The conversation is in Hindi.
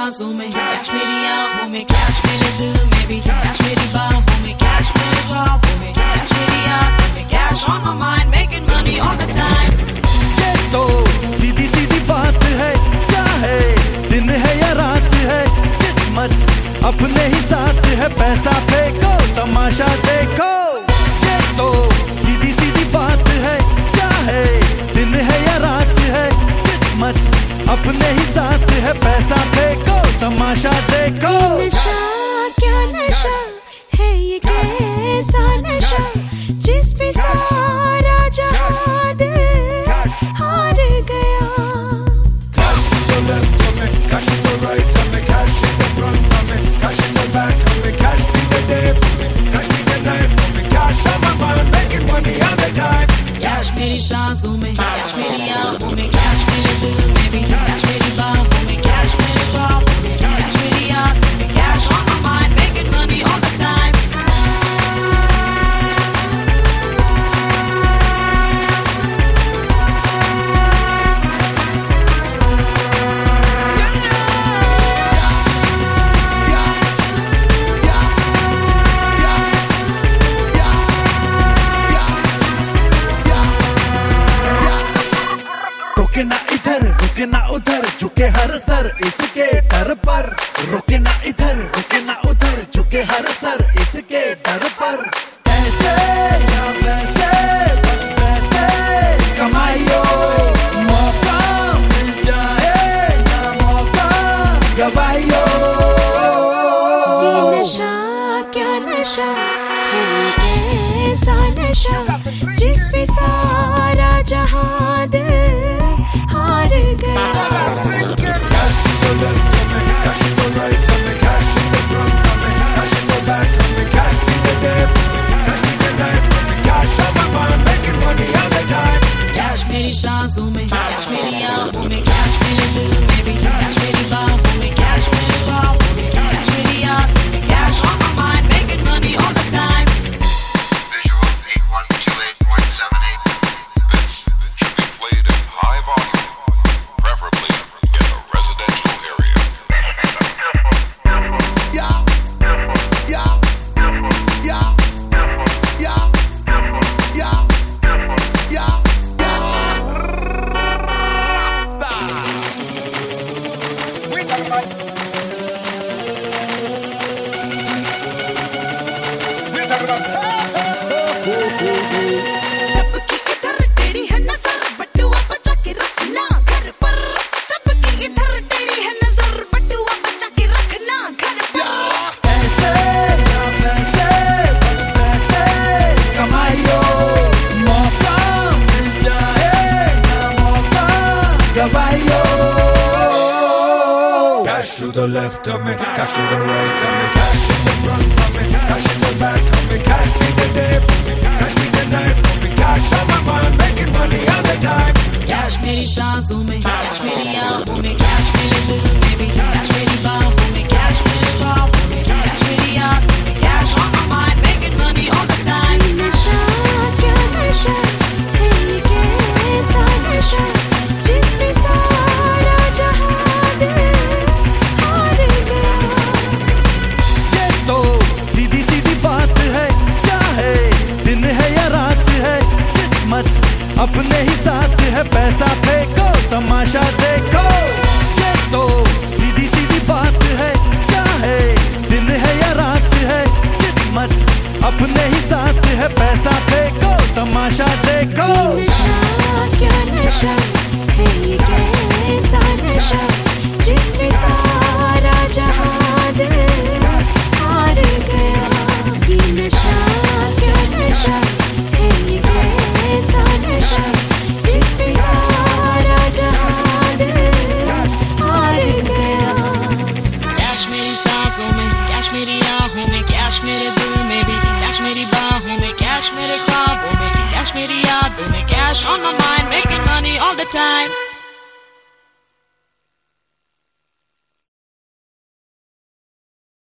सांसों में, कैश मेरी आंखों में, कैश मेरे दिल में भी, कैश मेरी बाहों में, कैश मेरे ख्वाबों में, कैश मेरी आंखों में, cash on my mind, making money all the time. ये तो सीधी सीधी बात है, चाहे दिन है या रात है, किस्मत अपने ही साथ है, पैसा फेंको तमाशा देखो। ये तो सीधी सीधी बात है, चाहे दिन है या रात है, किस्मत अपने ही साथ है, पैसा फेंको तमाशा देखो। नशा क्या नशा है ये, कैसा नशा जिस पे सारा जहां दिल हार गया। Cash to the left of me, cash to the right of me, cash in the front of me, cash in the back of me, cash be the day for me, cash be the night for me, cash on my mind, making money all the time. Cash मेरी सांसों में, कैश मेरी आंखों में, कैश मेरे दिल में भी, कैश मेरी बाहों में, कैश मेरे ख्वाबों में, कैश मेरी आंखों में, cash on my mind, making money all the time. रुके ना इधर रुके ना उधर, झुके हर सर इसके डर पर। रुके ना इधर रुके ना उधर, झुके हर सर इसके डर पर। पैसे या पैसे, बस पैसे कमाइयो, मौका मिल जाए ना मौका गवाइयो। ये नशा क्या नशा है ये, कैसा नशा जिस पे सारा जहां दिल हार गया। Cash to the left of me, cash to the right of me, cash in the front of me, cash in the back of me, cash be the day for me, cash be the night for me, cash on my mind, making money all the time. Cash मेरी सांसों में, कैश मेरी आंखों में, कैश मेरे दिल में भी, कैश मेरी बाहों में, कैश मेरे ख्वाबों में, कैश मेरी आंखों में, cash on my mind, making money all the time. Visual 8128.78. This should be played in high volume, preferably in a residential area. Yeah, yeah, yeah, yeah, yeah, yeah, Rasta. We got it, man. We got it, man. सबकी इधर टेढ़ी है नजर, बटुआ बचा के रखना घर पर। सबकी इधर टेढ़ी है नजर, बटुआ बचा के रखना घर पर। पैसे या पैसे, बस पैसे कमाइयो, मौका मिल जाए ना मौका गवाइयो। Cash to the left of me, cash to the right of me, cash in the front of me, cash in the back of me, cash be the day for me, cash be the night for me, cash on my mind, making money all the time. Cash मेरी सांसों में, कैश मेरी आंखों में, कैश मेरे दिल में भी, कैश मेरी बाहों में, कैश मेरे ख्वाबों में, कैश मेरी आंखों में, cash on my mind, making money all the time. नशा क्या नशा है ये, कैसा नशा जिस पे सारा जहां दिल हार गया। ये तो सीधी सीधी बात है, चाहे दिन है या रात है, किस्मत अपने ही साथ है, पैसा फेंको तमाशा देखो। ये तो सीधी सीधी बात है, चाहे दिन है या रात है, किस्मत अपने ही साथ है, पैसा फेंको तमाशा देखो। नशा क्या नशा है ये, कैसा नशा जिस पे सारा जहां दिल हार गया। ये नशा क्या नशा है ये, कैसा नशा जिस पे सारा जहां दिल हार गया। कैश मेरी सांसों में, कैश मेरी आंखों में, कैश मेरे दिल में भी, कैश मेरी बाहों में, कैश मेरे ख्वाबों में, कैश मेरी यादों में, cash on my mind, making money all the time.